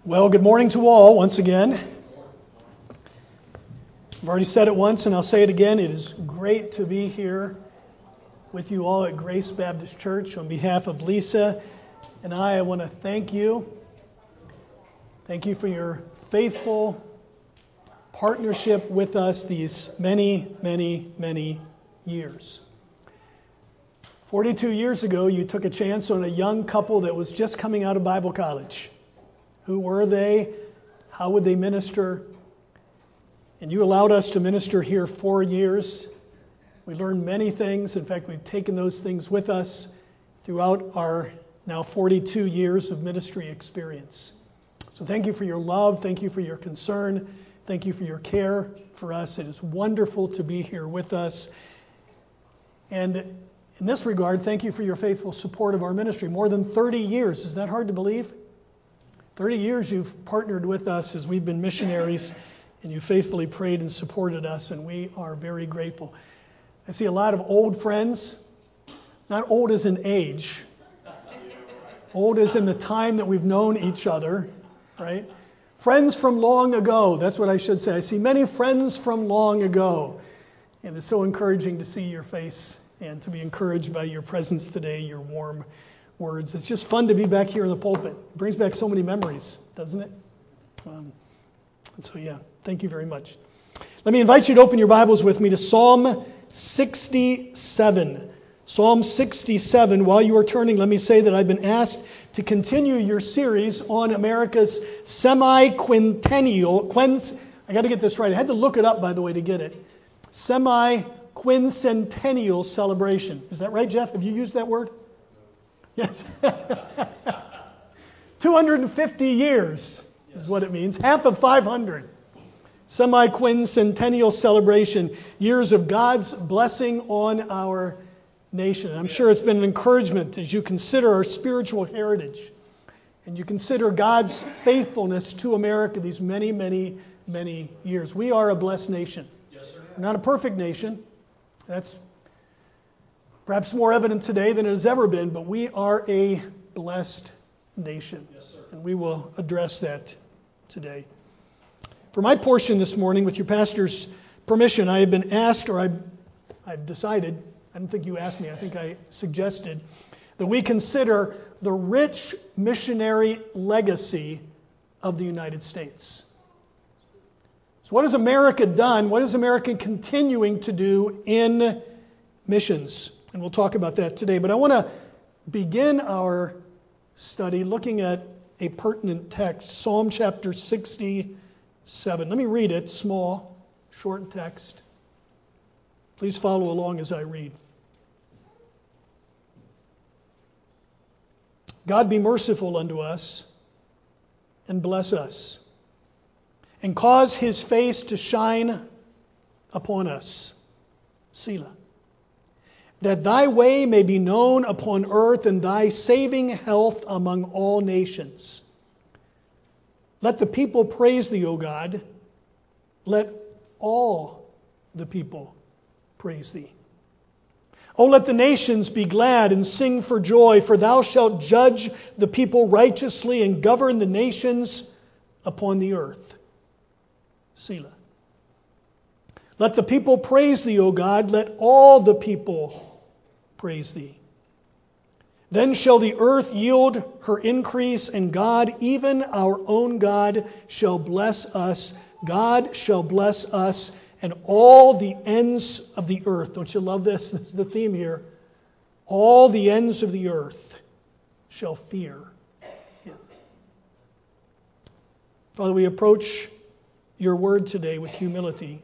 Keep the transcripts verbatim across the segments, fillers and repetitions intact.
Well, good morning to all once again. I've already said it once and I'll say it again. It is great to be here with you all at Grace Baptist Church. On behalf of Lisa and I, I want to thank you. Thank you for your faithful partnership with us these many, many, many years. forty-two years ago, you took a chance on a young couple that was just coming out of Bible college. Who were they? How would they minister? And you allowed us to minister here four years. We learned many things. In fact, we've taken those things with us throughout our now forty-two years of ministry experience. So thank you for your love. Thank you for your concern. Thank you for your care for us. It is wonderful to be here with us. And in this regard, thank you for your faithful support of our ministry. More than thirty years. Is that hard to believe? thirty years you've partnered with us as we've been missionaries, and you faithfully prayed and supported us, and we are very grateful. I see a lot of old friends, not old as in age, old as in the time that we've known each other, right? Friends from long ago, that's what I should say. I see many friends from long ago, and it's so encouraging to see your face and to be encouraged by your presence today, your warm words. It's just fun to be back here in the pulpit. It brings back so many memories, doesn't it? Um, and so, yeah, thank you very much. Let me invite you to open your Bibles with me to Psalm sixty-seven. Psalm sixty-seven. While you are turning, let me say that I've been asked to continue your series on America's semi-quintennial, quins, I got to get this right. I had to look it up, by the way, to get it. Semi-quincentennial celebration. Is that right, Jeff? Have you used that word? Yes. two hundred fifty years is what it means. Half of five hundred. Semi-quincentennial celebration. Years of God's blessing on our nation. I'm sure it's been an encouragement as you consider our spiritual heritage and you consider God's faithfulness to America these many, many, many years. We are a blessed nation. Yes, sir. We're not a perfect nation. That's perhaps more evident today than it has ever been, but we are a blessed nation. Yes, sir. And we will address that today. For my portion this morning, with your pastor's permission, I have been asked, or I've, I've decided, I don't think you asked me, I think I suggested, that we consider the rich missionary legacy of the United States. So what has America done? What is America continuing to do in missions? And we'll talk about that today. But I want to begin our study looking at a pertinent text, Psalm chapter sixty-seven. Let me read it, small, short text. Please follow along as I read. God be merciful unto us and bless us, and cause his face to shine upon us. Selah. That thy way may be known upon earth, and thy saving health among all nations. Let the people praise thee, O God. Let all the people praise thee. O let the nations be glad and sing for joy, for thou shalt judge the people righteously and govern the nations upon the earth. Selah. Let the people praise thee, O God. Let all the people praise thee. Then shall the earth yield her increase, and God, even our own God, shall bless us. God shall bless us, and all the ends of the earth. Don't you love this? This is the theme here. All the ends of the earth shall fear him. Father, we approach your word today with humility.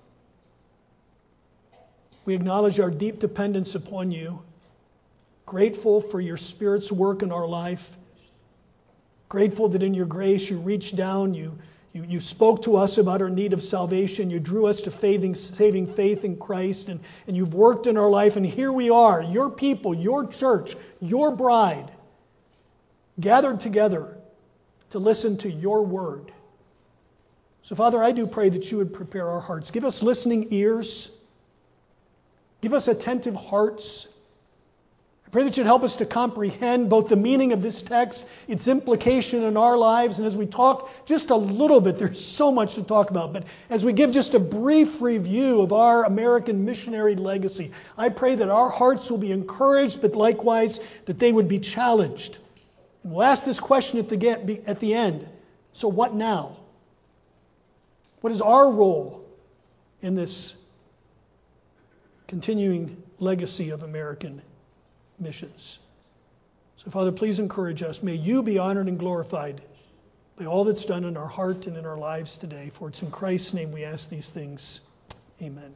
We acknowledge our deep dependence upon you. Grateful for your Spirit's work in our life. Grateful that in your grace you reached down, you, you, you spoke to us about our need of salvation. You drew us to saving, saving faith in Christ, and, and you've worked in our life. And here we are, your people, your church, your bride, gathered together to listen to your word. So, Father, I do pray that you would prepare our hearts. Give us listening ears. Give us attentive hearts. I I pray that you'd help us to comprehend both the meaning of this text, its implication in our lives, and as we talk just a little bit, there's so much to talk about, but as we give just a brief review of our American missionary legacy, I pray that our hearts will be encouraged, but likewise that they would be challenged. And we'll ask this question at the, at the end. So what now? What is our role in this continuing legacy of American missions? So, Father, please encourage us. May you be honored and glorified by all that's done in our heart and in our lives today. For it's in Christ's name we ask these things. Amen.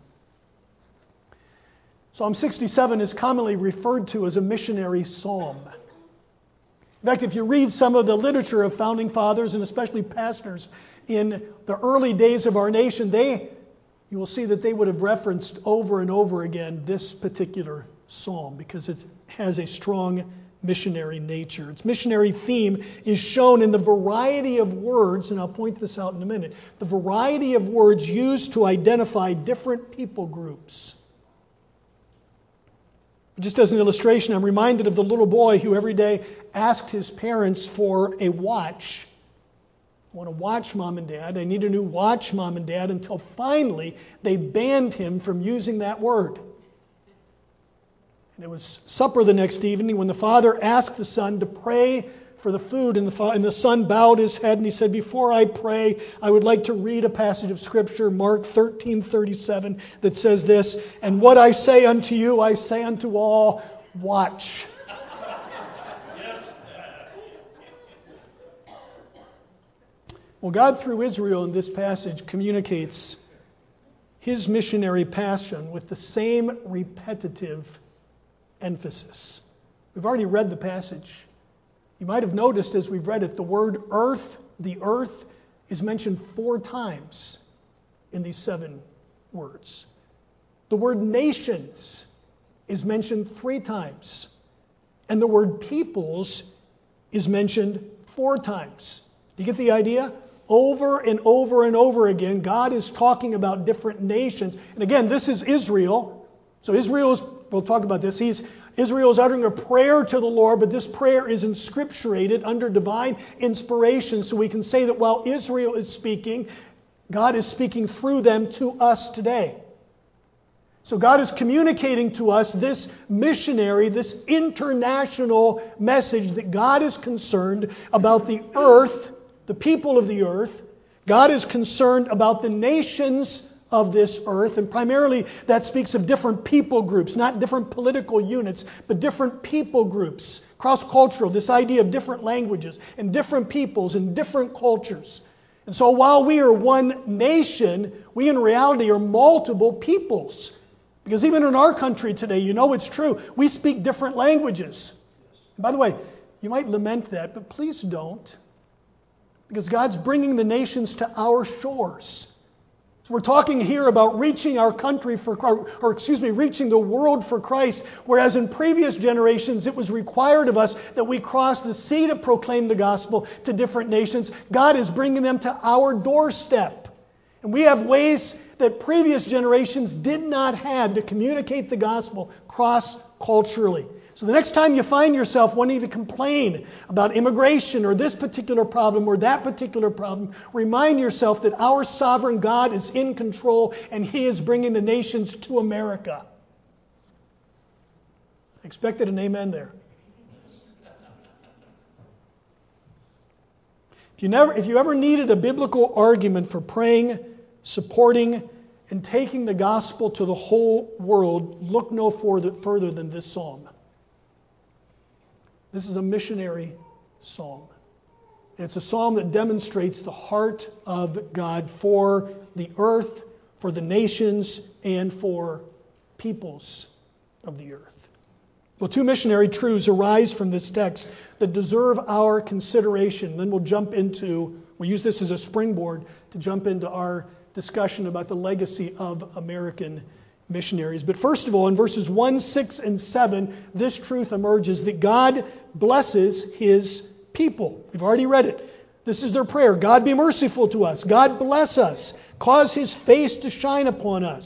Psalm sixty-seven is commonly referred to as a missionary psalm. In fact, if you read some of the literature of founding fathers and especially pastors in the early days of our nation, they, you will see that they would have referenced over and over again this particular psalm because it has a strong missionary nature. Its missionary theme is shown in the variety of words, and I'll point this out in a minute, the variety of words used to identify different people groups. Just as an illustration, I'm reminded of the little boy who every day asked his parents for a watch. I want to watch, Mom and Dad. I need a new watch, Mom and Dad, until finally they banned him from using that word. And it was supper the next evening when the father asked the son to pray for the food, and the, fa- and the son bowed his head and he said, "Before I pray, I would like to read a passage of Scripture, Mark thirteen thirty-seven, that says this, and what I say unto you, I say unto all, watch." Well, God, through Israel in this passage, communicates his missionary passion with the same repetitive emphasis. We've already read the passage. You might have noticed as we've read it, the word earth, the earth, is mentioned four times in these seven words. The word nations is mentioned three times. And the word peoples is mentioned four times. Do you get the idea? Over and over and over again, God is talking about different nations. And again, this is Israel. So Israel is, we'll talk about this. He's, Israel is uttering a prayer to the Lord, but this prayer is inscripturated under divine inspiration. So we can say that while Israel is speaking, God is speaking through them to us today. So God is communicating to us this missionary, this international message that God is concerned about the earth, the people of the earth. God is concerned about the nations of this earth, and primarily that speaks of different people groups, not different political units, but different people groups, cross-cultural, this idea of different languages and different peoples and different cultures. And so while we are one nation, we in reality are multiple peoples. Because even in our country today, you know it's true, we speak different languages. And by the way, you might lament that, but please don't. Because God's bringing the nations to our shores. So we're talking here about reaching our country for, or excuse me, reaching the world for Christ, whereas in previous generations it was required of us that we cross the sea to proclaim the gospel to different nations. God is bringing them to our doorstep. And we have ways that previous generations did not have to communicate the gospel cross-culturally. So the next time you find yourself wanting to complain about immigration or this particular problem or that particular problem, remind yourself that our sovereign God is in control and He is bringing the nations to America. I expected an amen there. If you never, if you ever needed a biblical argument for praying, supporting, and taking the gospel to the whole world, look no further, further than this psalm. This is a missionary psalm. And it's a psalm that demonstrates the heart of God for the earth, for the nations, and for peoples of the earth. Well, two missionary truths arise from this text that deserve our consideration. Then we'll jump into, we'll use this as a springboard to jump into our discussion about the legacy of American missionaries. But first of all, in verses one, six, and seven, this truth emerges that God blesses His people. We've already read it. This is their prayer. God be merciful to us. God bless us. Cause His face to shine upon us.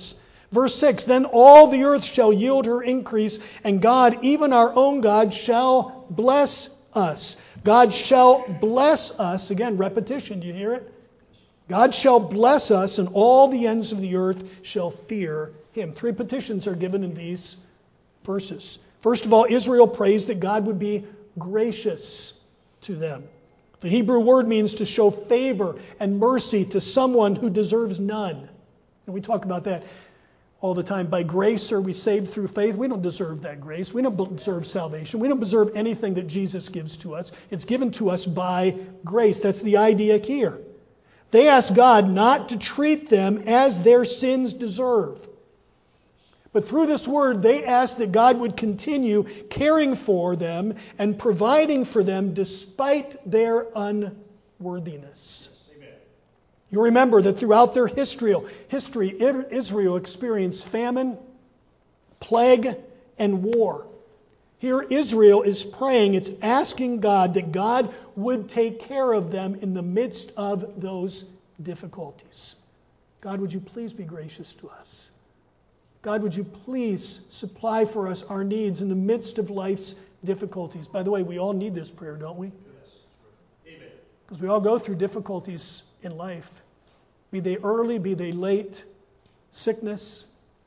Verse six, then all the earth shall yield her increase, and God, even our own God, shall bless us. God shall bless us. Again, repetition, do you hear it? God shall bless us, and all the ends of the earth shall fear him. Three petitions are given in these verses. First of all, Israel prays that God would be gracious to them. The Hebrew word means to show favor and mercy to someone who deserves none. And we talk about that all the time. By grace are we saved through faith. We don't deserve that grace. We don't deserve salvation. We don't deserve anything that Jesus gives to us. It's given to us by grace. That's the idea here. They ask God not to treat them as their sins deserve. But through this word, they ask that God would continue caring for them and providing for them despite their unworthiness. Amen. You remember that throughout their history, history, Israel experienced famine, plague, and war. Here Israel is praying, it's asking God that God would take care of them in the midst of those difficulties. God, would you please be gracious to us? God, would you please supply for us our needs in the midst of life's difficulties? By the way, we all need this prayer, don't we? Yes. Amen. Because we all go through difficulties in life. Be they early, be they late, sickness,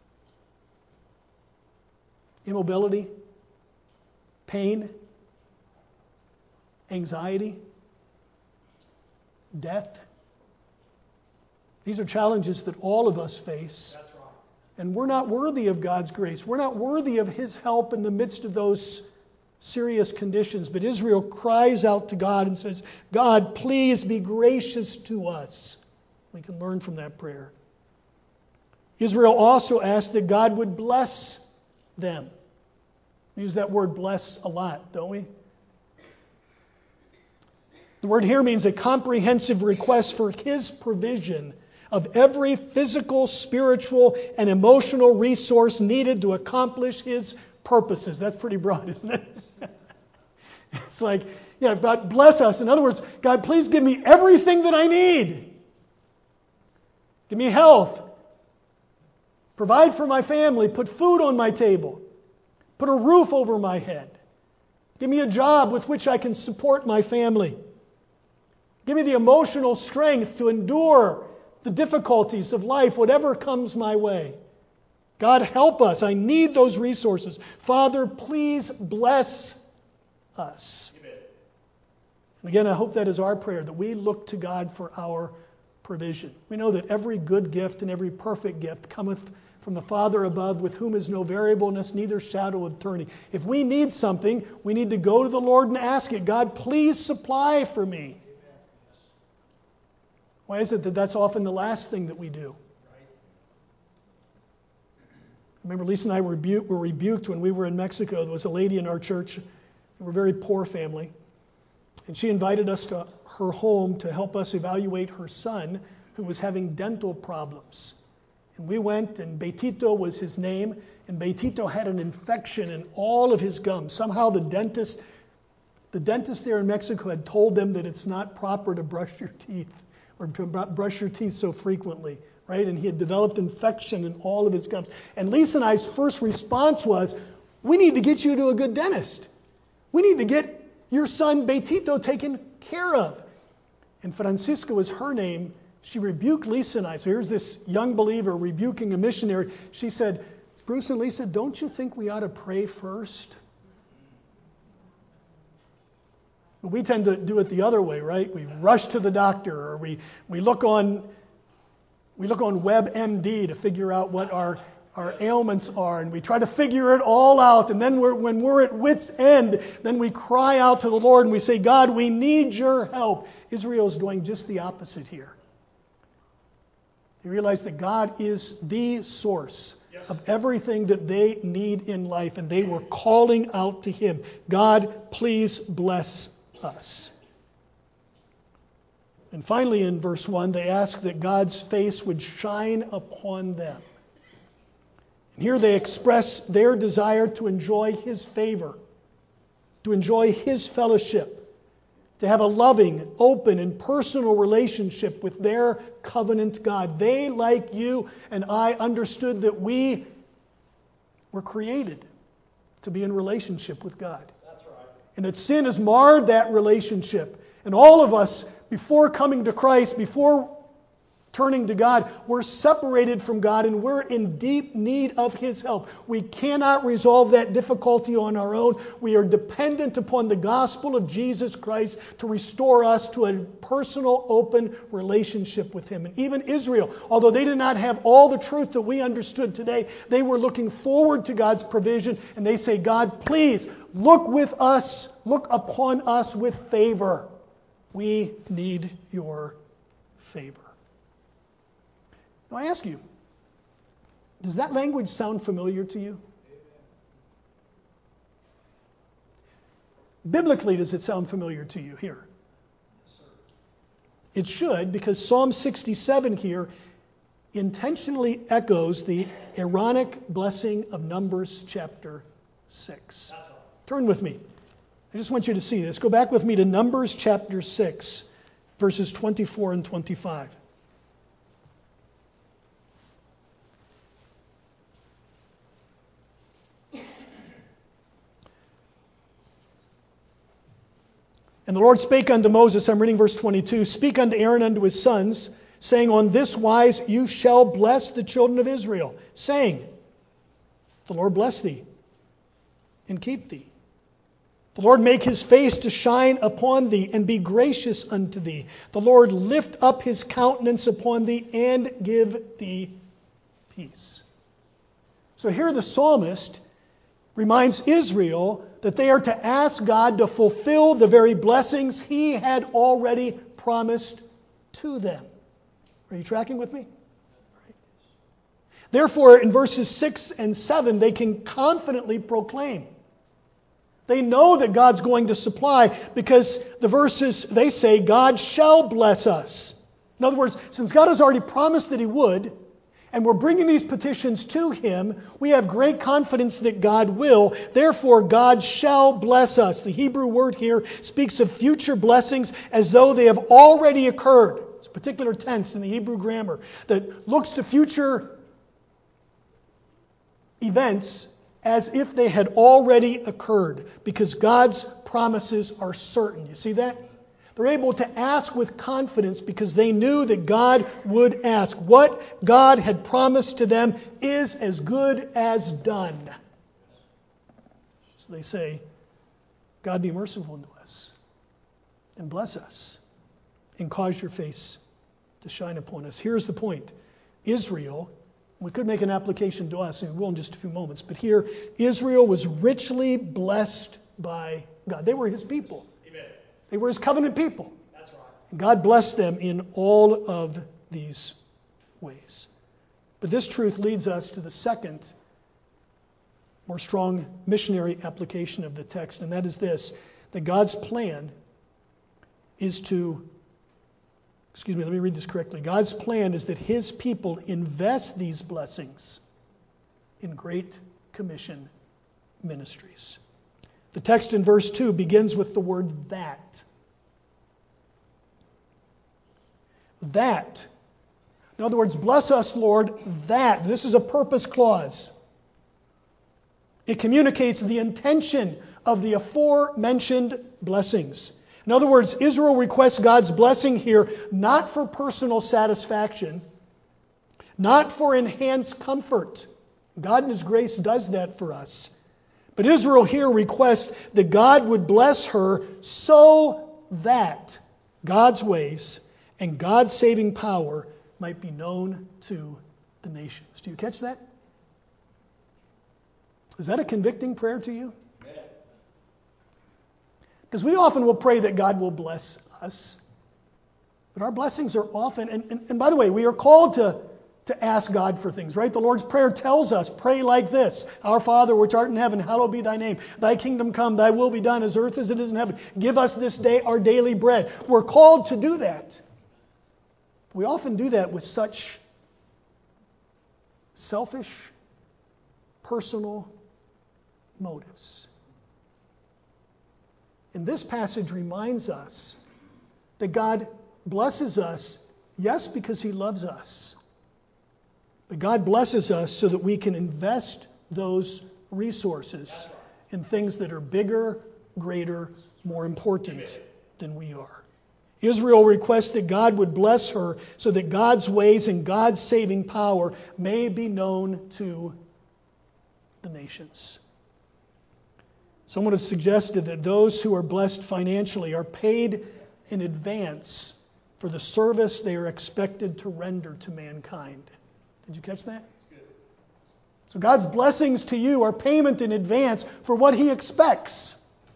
immobility, pain, anxiety, death. These are challenges that all of us face. That's right. And we're not worthy of God's grace. We're not worthy of his help in the midst of those serious conditions. But Israel cries out to God and says, God, please be gracious to us. We can learn from that prayer. Israel also asked that God would bless them. We use that word bless a lot, don't we? The word here means a comprehensive request for his provision of every physical, spiritual, and emotional resource needed to accomplish his purposes. That's pretty broad, isn't it? It's like, yeah, God bless us. In other words, God, please give me everything that I need. Give me health. Provide for my family. Put food on my table. Put a roof over my head. Give me a job with which I can support my family. Give me the emotional strength to endure the difficulties of life, whatever comes my way. God, help us. I need those resources. Father, please bless us. Amen. And again, I hope that is our prayer, that we look to God for our provision. We know that every good gift and every perfect gift cometh from the Father above, with whom is no variableness, neither shadow of turning. If we need something, we need to go to the Lord and ask it. God, please supply for me. Why is it that that's often the last thing that we do? Remember, Lisa and I were rebuked, were rebuked when we were in Mexico. There was a lady in our church. They were a very poor family. And she invited us to her home to help us evaluate her son, who was having dental problems. And we went, and Betito was his name. And Betito had an infection in all of his gums. Somehow the dentist, the dentist there in Mexico had told them that it's not proper to brush your teeth, or to brush your teeth so frequently, right? And he had developed infection in all of his gums. And Lisa and I's first response was, we need to get you to a good dentist. We need to get your son Betito taken care of. And Francisca was her name. She rebuked Lisa and I. So here's this young believer rebuking a missionary. She said, Bruce and Lisa, don't you think we ought to pray first? We tend to do it the other way, right? We rush to the doctor, or we, we look on we look on WebMD to figure out what our, our ailments are, and we try to figure it all out. And then we're, when we're at wit's end, then we cry out to the Lord and we say, God, we need your help. Israel's doing just the opposite here. They realize that God is the source yes. of everything that they need in life, and they were calling out to him. God, please bless us. And finally, in verse one, they ask that God's face would shine upon them. And here they express their desire to enjoy his favor, to enjoy his fellowship, to have a loving, open, and personal relationship with their covenant God. They, like you and I, understood that we were created to be in relationship with God. That's right. And that sin has marred that relationship. And all of us, before coming to Christ, before turning to God, we're separated from God and we're in deep need of His help. We cannot resolve that difficulty on our own. We are dependent upon the gospel of Jesus Christ to restore us to a personal, open relationship with Him. And even Israel, although they did not have all the truth that we understood today, they were looking forward to God's provision, and they say, God, please look with us, look upon us with favor. We need your favor. Now I ask you, does that language sound familiar to you? Biblically, does it sound familiar to you here? Yes, sir. It should, because Psalm sixty-seven here intentionally echoes the Aaronic blessing of Numbers chapter six. That's right. Turn with me. I just want you to see this. Go back with me to Numbers chapter six, verses twenty-four and twenty-five. And the Lord spake unto Moses, I'm reading verse twenty-two, speak unto Aaron and unto his sons, saying, on this wise you shall bless the children of Israel, saying, the Lord bless thee and keep thee. The Lord make His face to shine upon thee and be gracious unto thee. The Lord lift up His countenance upon thee and give thee peace. So here the psalmist reminds Israel that they are to ask God to fulfill the very blessings He had already promised to them. Are you tracking with me? Right. Therefore, in verses six and seven, they can confidently proclaim. They know that God's going to supply because the verses, they say, God shall bless us. In other words, since God has already promised that He would, and we're bringing these petitions to Him, we have great confidence that God will. Therefore, God shall bless us. The Hebrew word here speaks of future blessings as though they have already occurred. It's a particular tense in the Hebrew grammar that looks to future events as if they had already occurred, because God's promises are certain. You see that? They're able to ask with confidence because they knew that God would ask. What God had promised to them is as good as done. So they say, God be merciful unto us and bless us and cause your face to shine upon us. Here's the point. Israel, we could make an application to us, and we will in just a few moments, but here, Israel was richly blessed by God. They were His people. Amen. They were His covenant people. That's right. And God blessed them in all of these ways. But this truth leads us to the second, more strong missionary application of the text, and that is this, that God's plan is to, excuse me, let me read this correctly. God's plan is that His people invest these blessings in Great Commission ministries. The text in verse two begins with the word that. That. In other words, bless us, Lord, that. This is a purpose clause. It communicates the intention of the aforementioned blessings. In other words, Israel requests God's blessing here not for personal satisfaction, not for enhanced comfort. God in His grace does that for us. But Israel here requests that God would bless her so that God's ways and God's saving power might be known to the nations. Do you catch that? Is that a convicting prayer to you? Because we often will pray that God will bless us. But our blessings are often, and, and, and by the way, we are called to, to ask God for things, right? The Lord's Prayer tells us, pray like this. Our Father which art in heaven, hallowed be thy name. Thy kingdom come, thy will be done as earth as it is in heaven. Give us this day our daily bread. We're called to do that. We often do that with such selfish, personal motives. And this passage reminds us that God blesses us, yes, because he loves us. But God blesses us so that we can invest those resources in things that are bigger, greater, more important than we are. Israel requests that God would bless her so that God's ways and God's saving power may be known to the nations. Someone has suggested that those who are blessed financially are paid in advance for the service they are expected to render to mankind. Did you catch that? So God's blessings to you are payment in advance for what he expects.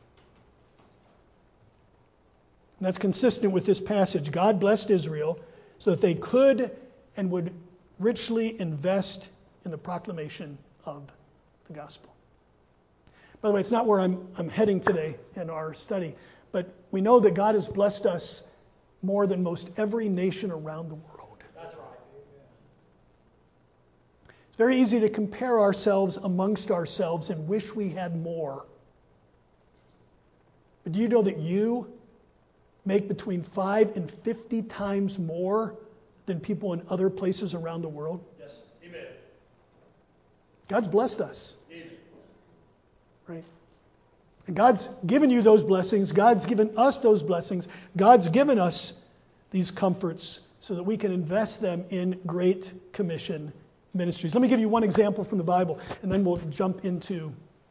And that's consistent with this passage. God blessed Israel so that they could and would richly invest in the proclamation of the gospel. By the way, it's not where I'm, I'm heading today in our study, but we know that God has blessed us more than most every nation around the world. That's right. It's very easy to compare ourselves amongst ourselves and wish we had more. But do you know that you make between five and fifty times more than people in other places around the world? Yes. Amen. God's blessed us. Amen. Right? And God's given you those blessings. God's given us those blessings. God's given us these comforts so that we can invest them in Great Commission ministries. Let me give you one example from the Bible, and then we'll jump into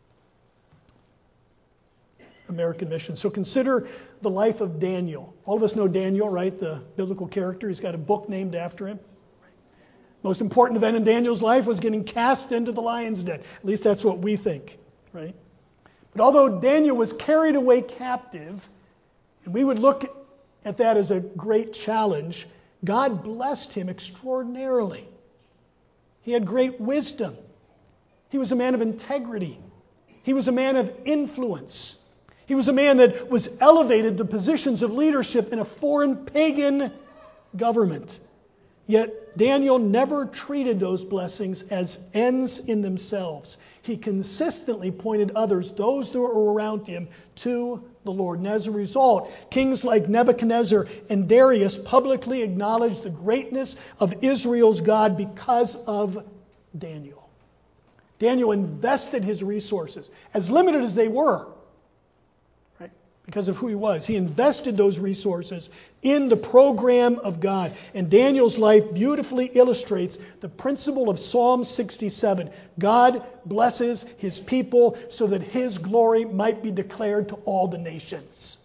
American mission. So consider the life of Daniel. All of us know Daniel, right? The biblical character. He's got a book named after him. Most important event in Daniel's life was getting cast into the lion's den. At least that's what we think, right? But although Daniel was carried away captive, and we would look at that as a great challenge, God blessed him extraordinarily. He had great wisdom. He was a man of integrity. He was a man of influence. He was a man that was elevated to positions of leadership in a foreign pagan government. Yet Daniel never treated those blessings as ends in themselves. He consistently pointed others, those that were around him, to the Lord. And as a result, kings like Nebuchadnezzar and Darius publicly acknowledged the greatness of Israel's God because of Daniel. Daniel invested his resources, as limited as they were, right, because of who he was. He invested those resources in the program of God. And Daniel's life beautifully illustrates the principle of Psalm sixty-seven. God blesses his people so that his glory might be declared to all the nations.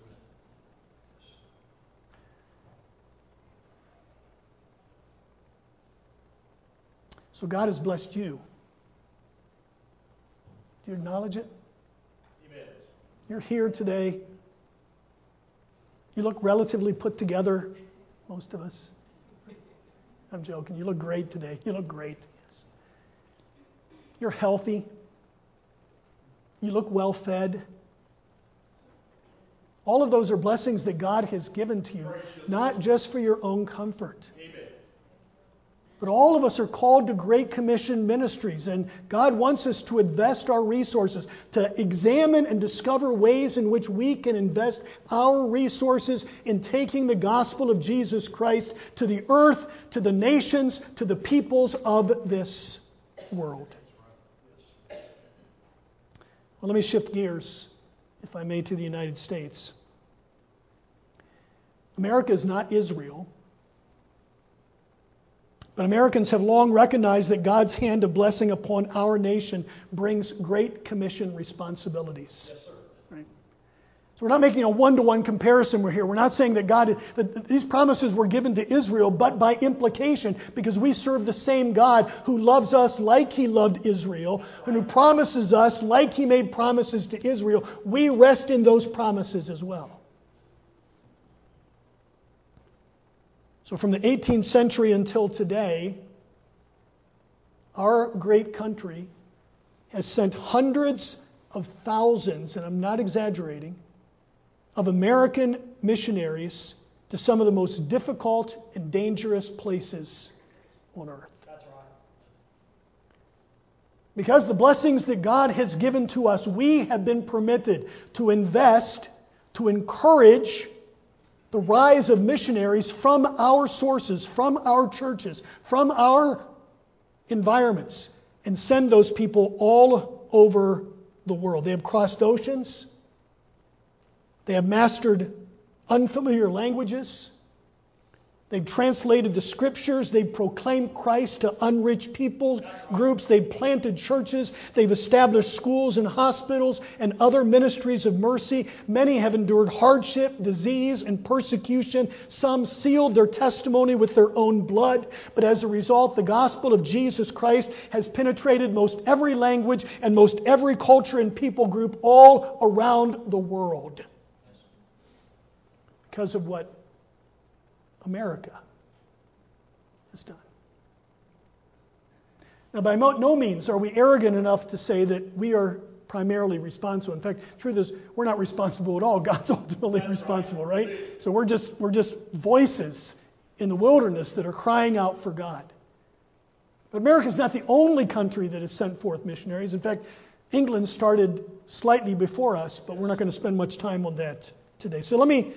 So God has blessed you. Do you acknowledge it? Amen. You're here today. You look relatively put together, most of us. I'm joking. You look great today. You look great. Yes. You're healthy. You look well fed. All of those are blessings that God has given to you, not just for your own comfort. Amen. But all of us are called to Great Commission ministries, and God wants us to invest our resources, to examine and discover ways in which we can invest our resources in taking the gospel of Jesus Christ to the earth, to the nations, to the peoples of this world. Well, let me shift gears, if I may, to the United States. America is not Israel. But Americans have long recognized that God's hand of blessing upon our nation brings Great Commission responsibilities. Yes, sir. Right? So we're not making a one-to-one comparison here. We're not saying that God that these promises were given to Israel, but by implication, because we serve the same God who loves us like he loved Israel, and who promises us like he made promises to Israel. We rest in those promises as well. So from the eighteenth century until today, our great country has sent hundreds of thousands, and I'm not exaggerating, of American missionaries to some of the most difficult and dangerous places on earth. That's right. Because the blessings that God has given to us, we have been permitted to invest, to encourage the rise of missionaries from our sources, from our churches, from our environments, and send those people all over the world. They have crossed oceans. They have mastered unfamiliar languages. They've translated the scriptures. They've proclaimed Christ to unreached people groups. They've planted churches. They've established schools and hospitals and other ministries of mercy. Many have endured hardship, disease, and persecution. Some sealed their testimony with their own blood. But as a result, the gospel of Jesus Christ has penetrated most every language and most every culture and people group all around the world. Because of what America has done. Now, by no means are we arrogant enough to say that we are primarily responsible. In fact, the truth is, we're not responsible at all. God's ultimately That's responsible, right. right? So we're just we're just voices in the wilderness that are crying out for God. But America is not the only country that has sent forth missionaries. In fact, England started slightly before us, but we're not going to spend much time on that today. So let me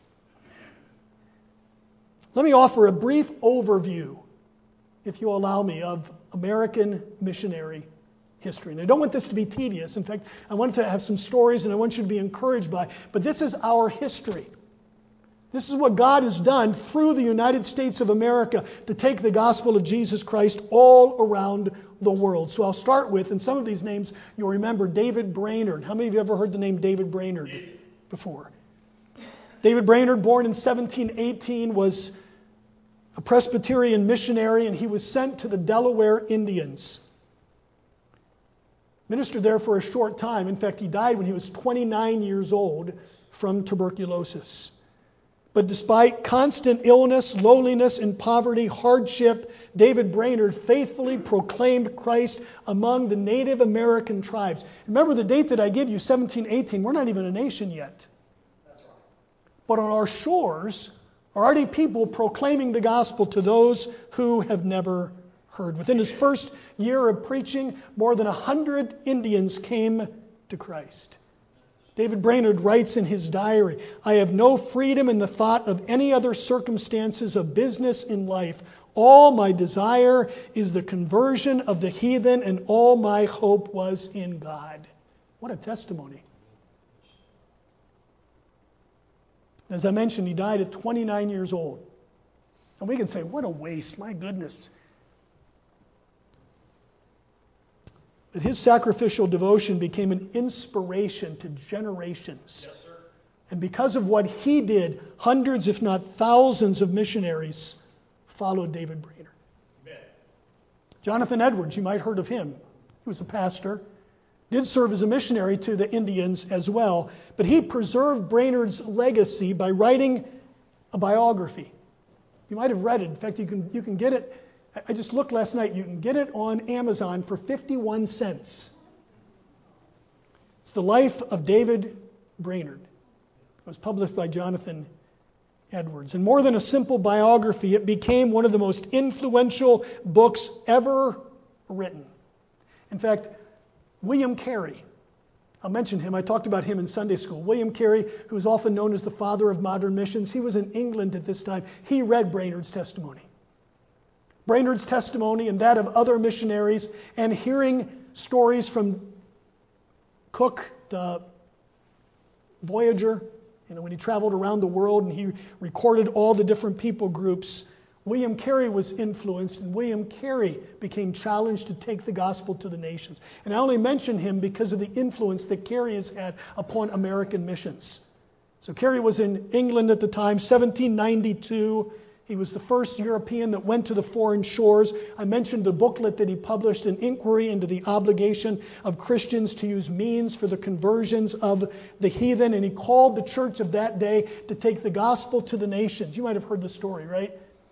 Let me offer a brief overview, if you'll allow me, of American missionary history. And I don't want this to be tedious. In fact, I want to have some stories and I want you to be encouraged by. But this is our history. This is what God has done through the United States of America to take the gospel of Jesus Christ all around the world. So I'll start with, and some of these names you'll remember, David Brainerd. How many of you ever heard the name David Brainerd before? David Brainerd, born in seventeen eighteen, was a Presbyterian missionary, and he was sent to the Delaware Indians. Ministered there for a short time. In fact, he died when he was twenty-nine years old from tuberculosis. But despite constant illness, loneliness, and poverty, hardship, David Brainerd faithfully proclaimed Christ among the Native American tribes. Remember the date that I give you, seventeen eighteen. We're not even a nation yet. That's right. But on our shores are already people proclaiming the gospel to those who have never heard. Within his first year of preaching, more than a hundred Indians came to Christ. David Brainerd writes in his diary, "I have no freedom in the thought of any other circumstances of business in life. All my desire is the conversion of the heathen, and all my hope was in God." What a testimony. As I mentioned, he died at twenty-nine years old. And we can say, what a waste, my goodness. But his sacrificial devotion became an inspiration to generations. Yes, sir. And because of what he did, hundreds, if not thousands, of missionaries followed David Brainerd. Amen. Jonathan Edwards, you might have heard of him. He was a pastor. Did serve as a missionary to the Indians as well, but he preserved Brainerd's legacy by writing a biography. You might have read it. In fact, you can you can get it. I just looked last night. You can get it on Amazon for fifty-one cents. It's the life of David Brainerd. It was published by Jonathan Edwards. And more than a simple biography, it became one of the most influential books ever written. In fact, William Carey, I'll mention him. I talked about him in Sunday school. William Carey, who is often known as the father of modern missions, he was in England at this time. He read Brainerd's testimony. Brainerd's testimony and that of other missionaries, and hearing stories from Cook, the voyager, you know, when he traveled around the world and he recorded all the different people groups. William Carey was influenced, and William Carey became challenged to take the gospel to the nations. And I only mention him because of the influence that Carey has had upon American missions. So Carey was in England at the time, seventeen ninety-two. He was the first European that went to the foreign shores. I mentioned the booklet that he published, An Inquiry into the Obligation of Christians to Use Means for the Conversions of the Heathen. And he called the church of that day to take the gospel to the nations. You might have heard the story, right?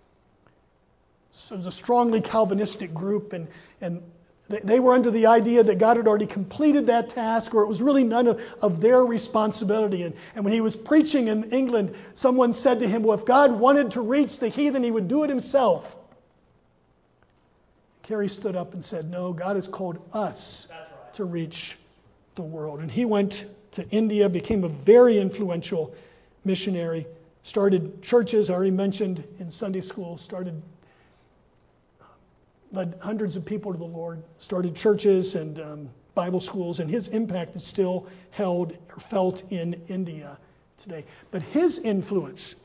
So it was a strongly Calvinistic group, and, and they were under the idea that God had already completed that task, or it was really none of, of their responsibility. And, and when he was preaching in England, someone said to him, well, if God wanted to reach the heathen, he would do it himself. Carey stood up and said, no, God has called us That's right. to reach the world. And he went to India, became a very influential missionary, started churches, I already mentioned in Sunday school, started, led hundreds of people to the Lord, started churches and um, Bible schools, and his impact is still held or felt in India today. But his influence,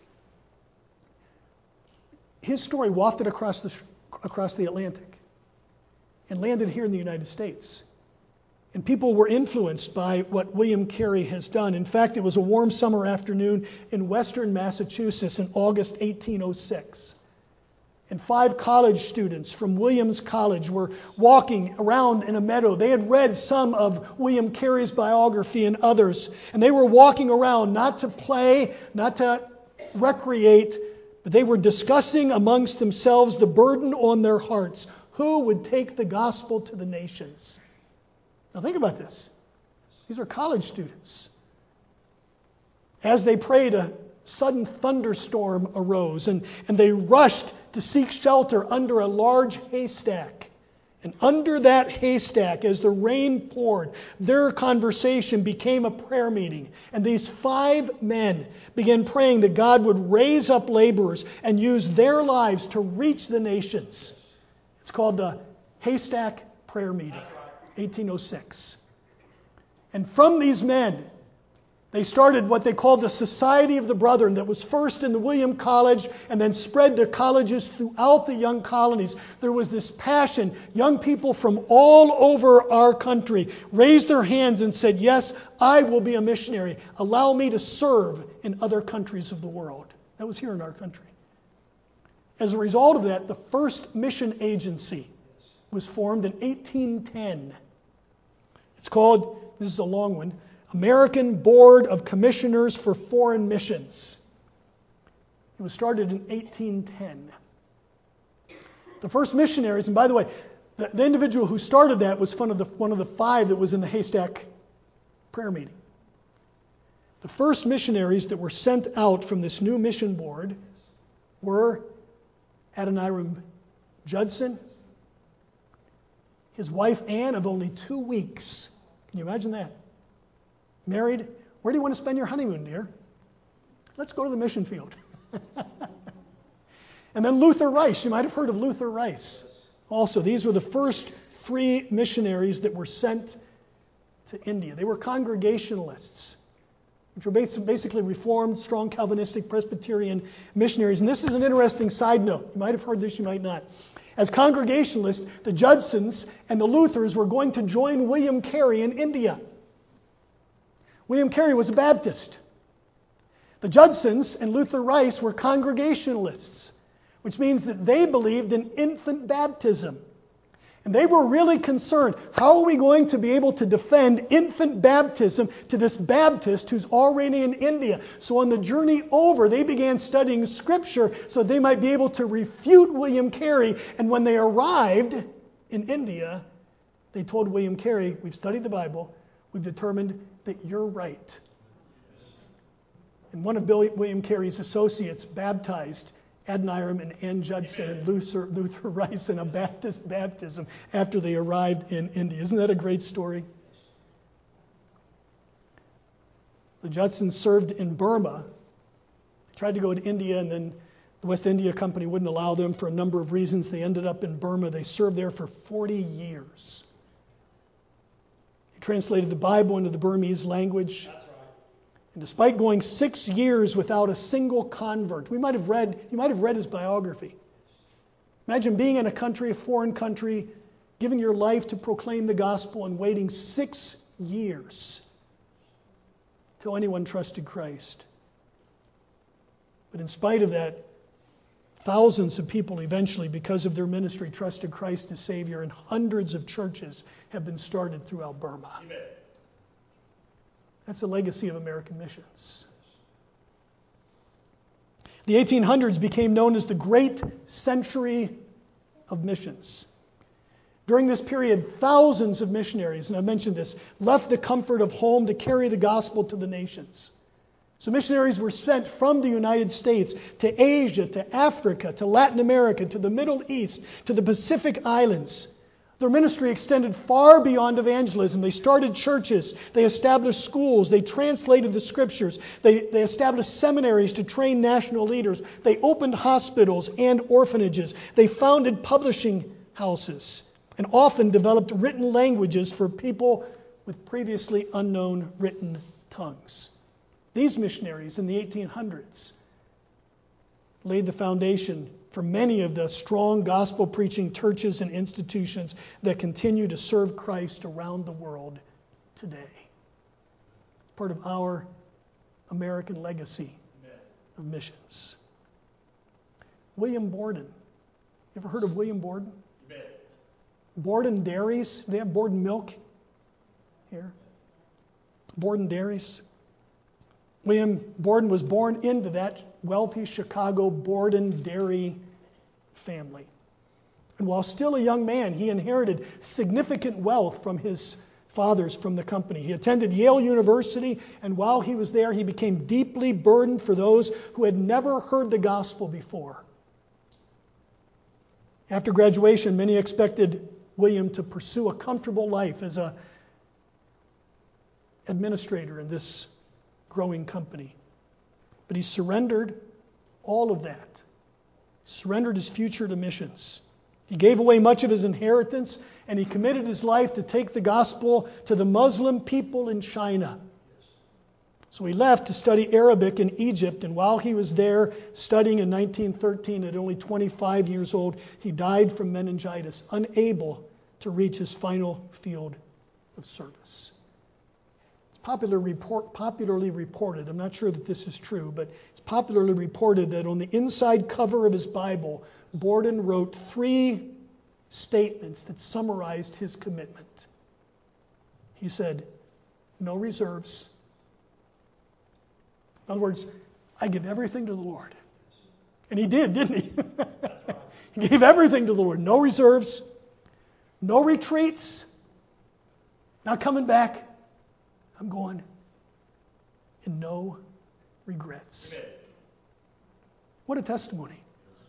his story wafted across the across the Atlantic and landed here in the United States. And people were influenced by what William Carey has done. In fact, it was a warm summer afternoon in western Massachusetts in August eighteen oh six. And five college students from Williams College were walking around in a meadow. They had read some of William Carey's biography and others. And they were walking around not to play, not to recreate, but they were discussing amongst themselves the burden on their hearts. Who would take the gospel to the nations? Now think about this. These are college students. As they prayed, a sudden thunderstorm arose, and, and they rushed to seek shelter under a large haystack. And under that haystack, as the rain poured, their conversation became a prayer meeting. And these five men began praying that God would raise up laborers and use their lives to reach the nations. It's called the Haystack Prayer Meeting, eighteen oh six. And from these men, they started what they called the Society of the Brethren, that was first in the William College and then spread to colleges throughout the young colonies. There was this passion. Young people from all over our country raised their hands and said, yes, I will be a missionary. Allow me to serve in other countries of the world. That was here in our country. As a result of that, the first mission agency was formed in eighteen ten. It's called, this is a long one, American Board of Commissioners for Foreign Missions. It was started in eighteen ten. The first missionaries, and by the way, the, the individual who started that was one of, the, one of the five that was in the Haystack prayer meeting. The first missionaries that were sent out from this new mission board were Adoniram Judson, his wife Anne of only two weeks. Can you imagine that? Married. Where do you want to spend your honeymoon, dear? Let's go to the mission field. And then Luther Rice. You might have heard of Luther Rice. Also, these were the first three missionaries that were sent to India. They were Congregationalists, which were basically Reformed, strong Calvinistic, Presbyterian missionaries. And this is an interesting side note. You might have heard this, you might not. As Congregationalists, the Judsons and the Luthers were going to join William Carey in India. William Carey was a Baptist. The Judsons and Luther Rice were Congregationalists, which means that they believed in infant baptism. And they were really concerned, how are we going to be able to defend infant baptism to this Baptist who's already in India? So on the journey over, they began studying Scripture so they might be able to refute William Carey. And when they arrived in India, they told William Carey, we've studied the Bible, we've determined that you're right. And one of Billy, William Carey's associates baptized Adoniram and Ann Judson and Luther, Luther Rice in a Baptist baptism after they arrived in India. Isn't that a great story? The Judsons served in Burma. They tried to go to India, and then the West India Company wouldn't allow them for a number of reasons. They ended up in Burma. They served there for forty years. They translated the Bible into the Burmese language. That's right. And despite going six years without a single convert, we might have read, you might have read his biography. Imagine being in a country, a foreign country, giving your life to proclaim the gospel and waiting six years till anyone trusted Christ. But in spite of that, thousands of people eventually, because of their ministry, trusted Christ as Savior, and hundreds of churches have been started throughout Burma. Amen. That's the legacy of American missions. The eighteen hundreds became known as the Great Century of Missions. During this period, thousands of missionaries, and I mentioned this, left the comfort of home to carry the gospel to the nations. So missionaries were sent from the United States to Asia, to Africa, to Latin America, to the Middle East, to the Pacific Islands. Their ministry extended far beyond evangelism. They started churches. They established schools. They translated the scriptures. They, they established seminaries to train national leaders. They opened hospitals and orphanages. They founded publishing houses and often developed written languages for people with previously unknown written tongues. These missionaries in the eighteen hundreds laid the foundation for many of the strong gospel-preaching churches and institutions that continue to serve Christ around the world today. It's part of our American legacy of missions. William Borden. You ever heard of William Borden? Borden Dairies. They have Borden milk here. Borden Dairies. William Borden was born into that wealthy Chicago Borden dairy family. And while still a young man, he inherited significant wealth from his fathers from the company. He attended Yale University, and while he was there, he became deeply burdened for those who had never heard the gospel before. After graduation, many expected William to pursue a comfortable life as an administrator in this growing company. But he surrendered all of that. Surrendered his future to missions. He gave away much of his inheritance, and he committed his life to take the gospel to the Muslim people in China. So he left to study Arabic in Egypt, and while he was there studying in nineteen thirteen, at only twenty-five years old, he died from meningitis, unable to reach his final field of service. Popular report, popularly reported, I'm not sure that this is true, but it's popularly reported that on the inside cover of his Bible, Borden wrote three statements that summarized his commitment. He said, "No reserves." In other words, I give everything to the Lord. And he did, didn't he? He gave everything to the Lord. No reserves, no retreats, not coming back. I'm going, and no regrets. Amen. What a testimony.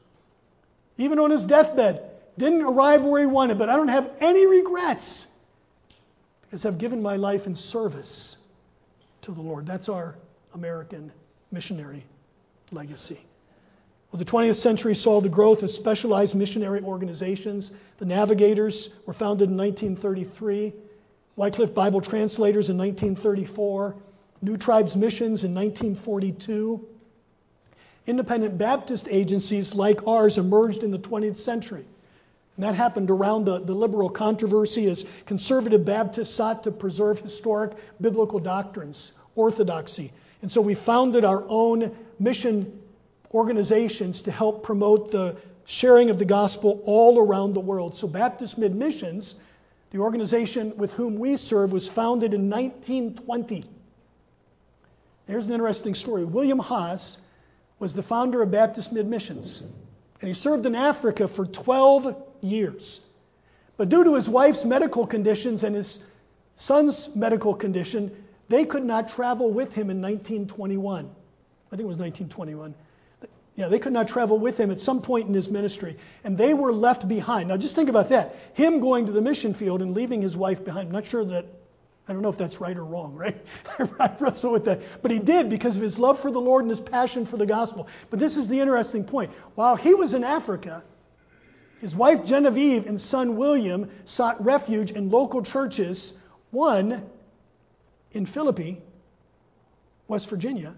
Even on his deathbed, didn't arrive where he wanted, but I don't have any regrets because I've given my life in service to the Lord. That's our American missionary legacy. Well, the twentieth century saw the growth of specialized missionary organizations. The Navigators were founded in nineteen thirty-three. Wycliffe Bible Translators in nineteen thirty-four, New Tribes Missions in nineteen forty-two. Independent Baptist agencies like ours emerged in the twentieth century. And that happened around the, the liberal controversy as conservative Baptists sought to preserve historic biblical doctrines, orthodoxy. And so we founded our own mission organizations to help promote the sharing of the gospel all around the world. So Baptist Mid-Missions, the organization with whom we serve, was founded in nineteen twenty. There's an interesting story. William Haas was the founder of Baptist Mid-Missions, and he served in Africa for twelve years. But due to his wife's medical conditions and his son's medical condition, they could not travel with him in nineteen twenty-one. I think it was nineteen twenty-one. Yeah, they could not travel with him at some point in his ministry, and they were left behind. Now just think about that. Him going to the mission field and leaving his wife behind. I'm not sure that, I don't know if that's right or wrong, right? I wrestle with that. But he did because of his love for the Lord and his passion for the gospel. But this is the interesting point. While he was in Africa, his wife Genevieve and son William sought refuge in local churches, one in Philippi, West Virginia,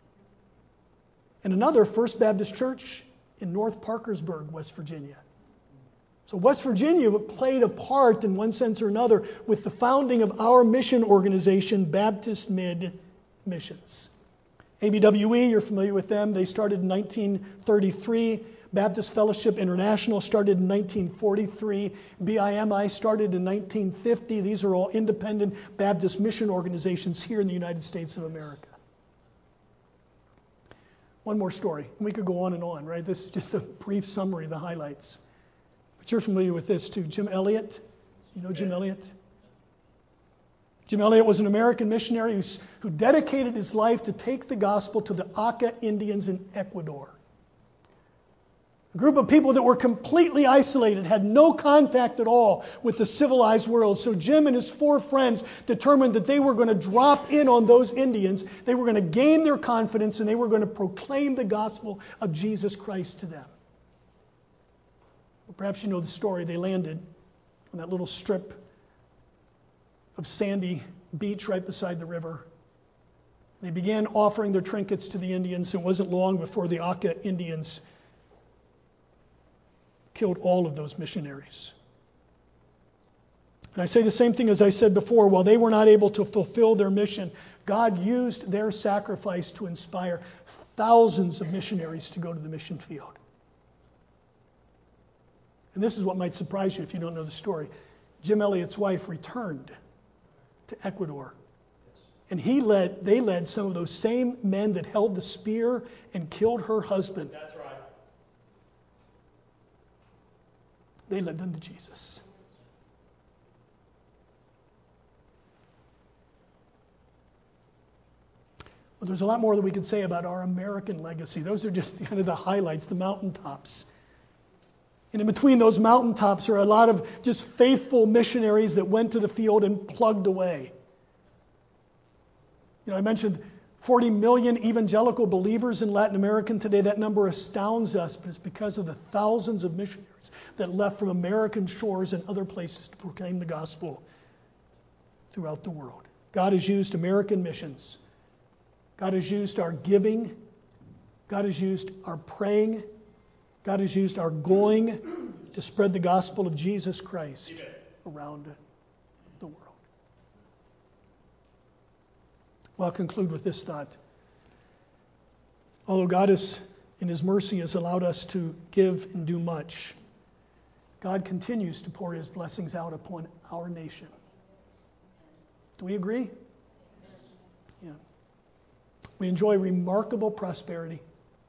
and another First Baptist Church in North Parkersburg, West Virginia. So West Virginia played a part in one sense or another with the founding of our mission organization, Baptist Mid-Missions. A B W E, you're familiar with them. They started in nineteen thirty-three. Baptist Fellowship International started in nineteen forty-three. B I M I started in nineteen fifty. These are all independent Baptist mission organizations here in the United States of America. One more story. We could go on and on, right? This is just a brief summary of the highlights. But you're familiar with this too. Jim Elliot. You know Jim Elliot? Jim Elliot was an American missionary who's, who dedicated his life to take the gospel to the Auca Indians in Ecuador. A group of people that were completely isolated, had no contact at all with the civilized world. So Jim and his four friends determined that they were going to drop in on those Indians. They were going to gain their confidence and they were going to proclaim the gospel of Jesus Christ to them. Well, perhaps you know the story. They landed on that little strip of sandy beach right beside the river. They began offering their trinkets to the Indians. It wasn't long before the Auca Indians killed all of those missionaries. And I say the same thing as I said before. While they were not able to fulfill their mission, God used their sacrifice to inspire thousands of missionaries to go to the mission field. And this is what might surprise you if you don't know the story. Jim Elliot's wife returned to Ecuador. And he led, they led some of those same men that held the spear and killed her husband. That's right. They led them to Jesus. Well, there's a lot more that we could say about our American legacy. Those are just kind of the highlights, the mountaintops. And in between those mountaintops are a lot of just faithful missionaries that went to the field and plugged away. You know, I mentioned forty million evangelical believers in Latin America today. That number astounds us, but it's because of the thousands of missionaries that left from American shores and other places to proclaim the gospel throughout the world. God has used American missions. God has used our giving. God has used our praying. God has used our going to spread the gospel of Jesus Christ Amen. Around the world. Well, I'll conclude with this thought. Although God has, in His mercy, has allowed us to give and do much, God continues to pour His blessings out upon our nation. Do we agree? Yeah. We enjoy remarkable prosperity,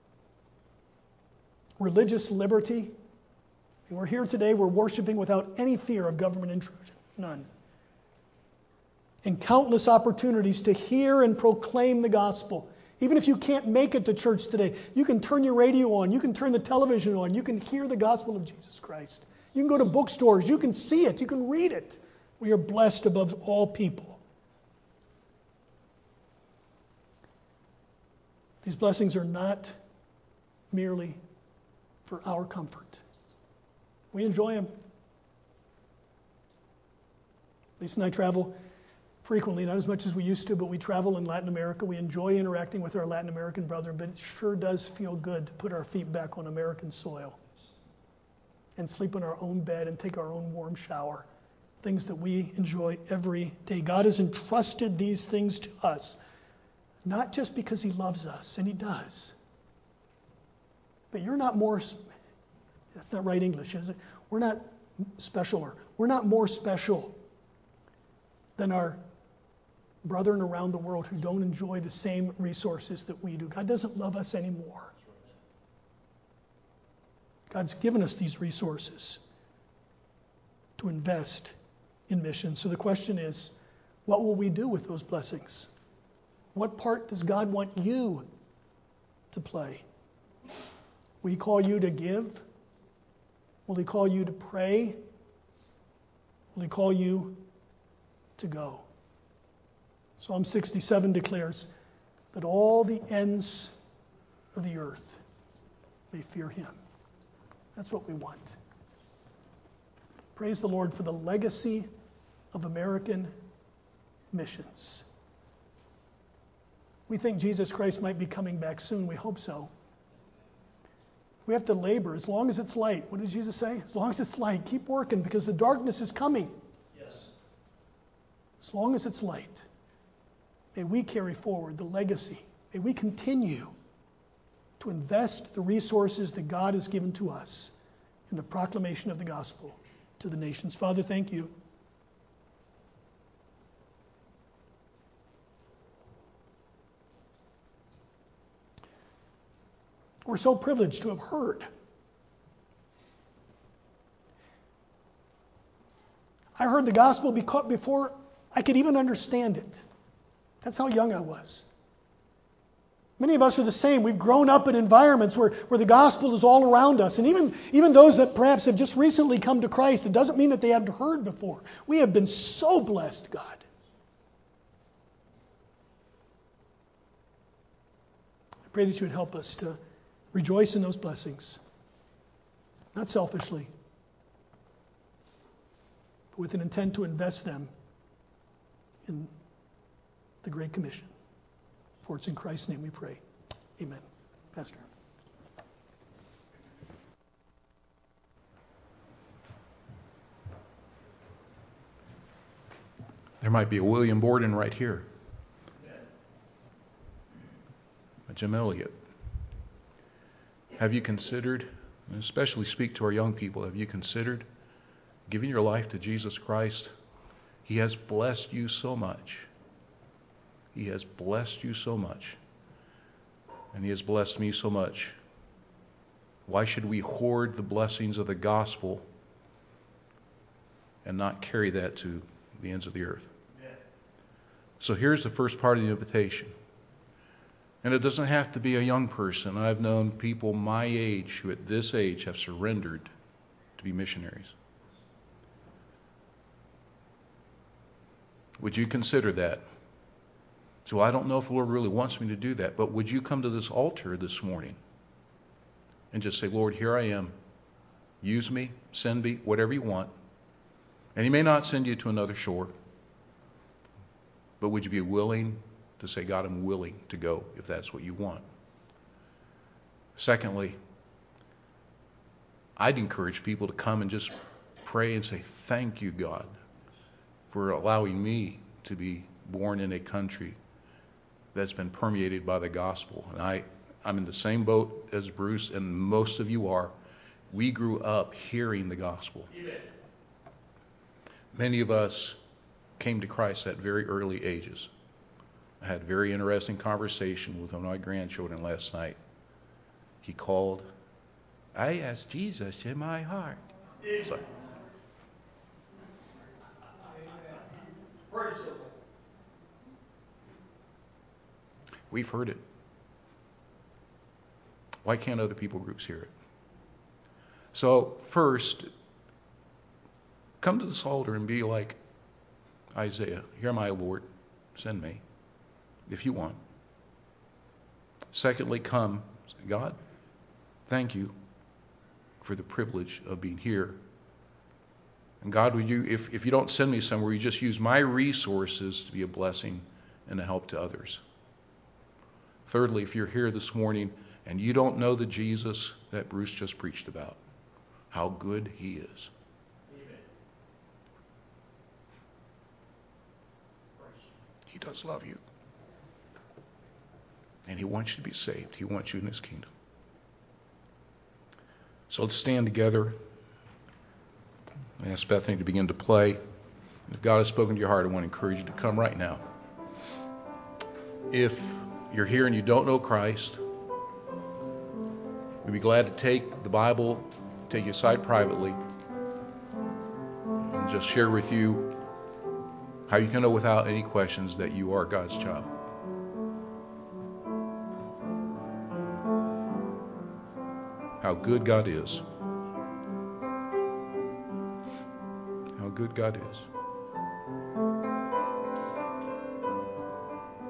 religious liberty. And we're here today, we're worshiping without any fear of government intrusion. None. And countless opportunities to hear and proclaim the gospel. Even if you can't make it to church today, you can turn your radio on, you can turn the television on, you can hear the gospel of Jesus Christ. You can go to bookstores, you can see it, you can read it. We are blessed above all people. These blessings are not merely for our comfort. We enjoy them. Lisa and I travel frequently, not as much as we used to, but we travel in Latin America. We enjoy interacting with our Latin American brethren, but it sure does feel good to put our feet back on American soil and sleep in our own bed and take our own warm shower, things that we enjoy every day. God has entrusted these things to us, not just because He loves us, and He does, but you're not more, that's not right English, is it? We're not specialer. We're not more special than our brethren around the world who don't enjoy the same resources that we do. God doesn't love us anymore. God's given us these resources to invest in mission. So the question is, what will we do with those blessings? What part does God want you to play? Will He call you to give? Will He call you to pray? Will He call you to go? Psalm sixty-seven declares that all the ends of the earth may fear Him. That's what we want. Praise the Lord for the legacy of American missions. We think Jesus Christ might be coming back soon. We hope so. We have to labor as long as it's light. What did Jesus say? As long as it's light, keep working because the darkness is coming. Yes. As long as it's light, may we carry forward the legacy. May we continue to invest the resources that God has given to us in the proclamation of the gospel to the nations. Father, thank you. We're so privileged to have heard. I heard the gospel before I could even understand it. That's how young I was. Many of us are the same. We've grown up in environments where, where the gospel is all around us. And even, even those that perhaps have just recently come to Christ, it doesn't mean that they haven't heard before. We have been so blessed, God. I pray that you would help us to rejoice in those blessings. Not selfishly, but with an intent to invest them in the Great Commission. For it's in Christ's name we pray. Amen. Pastor. There might be a William Borden right here. A Jim Elliott. Have you considered, and especially speak to our young people, have you considered giving your life to Jesus Christ? He has blessed you so much. He has blessed you so much. And He has blessed me so much. Why should we hoard the blessings of the gospel and not carry that to the ends of the earth? Yeah. So here's the first part of the invitation. And it doesn't have to be a young person. I've known people my age who at this age have surrendered to be missionaries. Would you consider that? So I don't know if the Lord really wants me to do that, but would you come to this altar this morning and just say, Lord, here I am. Use me, send me, whatever you want. And He may not send you to another shore, but would you be willing to say, God, I'm willing to go if that's what you want? Secondly, I'd encourage people to come and just pray and say, thank you, God, for allowing me to be born in a country that's been permeated by the gospel. And I, I'm in the same boat as Bruce, and most of you are. We grew up hearing the gospel. Amen. Many of us came to Christ at very early ages. I had a very interesting conversation with one of my grandchildren last night. He called, I asked Jesus in my heart. It's like, we've heard it. Why can't other people groups hear it? So first, come to this altar and be like Isaiah. Here am I, Lord. Send me if you want. Secondly, come. God, thank you for the privilege of being here. And God, would you, if, if you don't send me somewhere, you just use my resources to be a blessing and a help to others. Thirdly, if you're here this morning and you don't know the Jesus that Bruce just preached about, how good He is. Amen. He does love you. And He wants you to be saved. He wants you in His kingdom. So let's stand together. I ask Bethany to begin to play. And if God has spoken to your heart, I want to encourage you to come right now. If you're here and you don't know Christ, we'd be glad to take the Bible, take you aside privately, and just share with you how you can know without any questions that you are God's child. How good God is. How good God is.